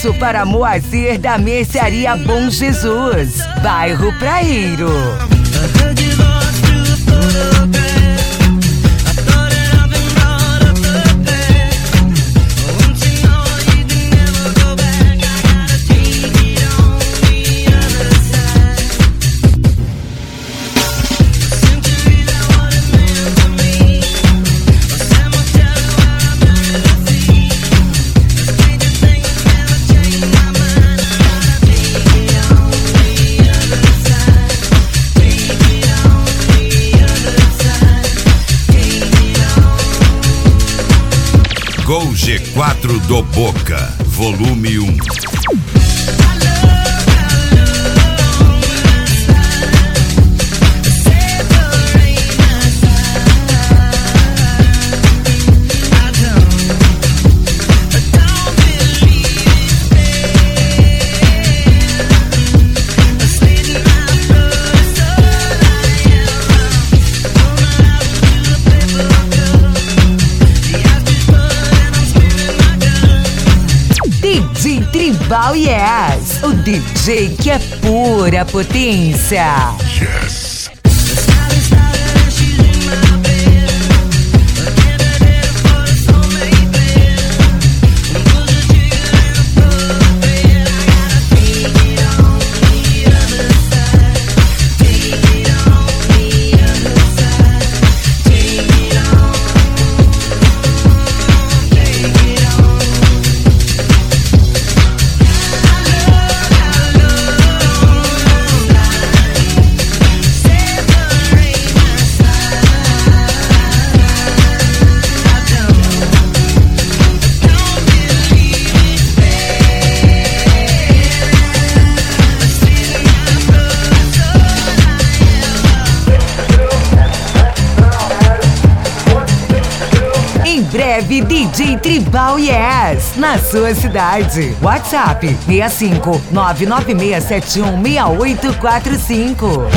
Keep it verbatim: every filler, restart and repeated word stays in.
endereço para Moacir da Mercearia Bom Jesus, bairro Praeiro. Gol G quatro do Boca, volume um. D J Tribal Yes, o D J que é pura potência. Yes. Em breve, D J Tribal Yes, na sua cidade. WhatsApp seis cinco nove nove seis sete um seis oito quatro cinco.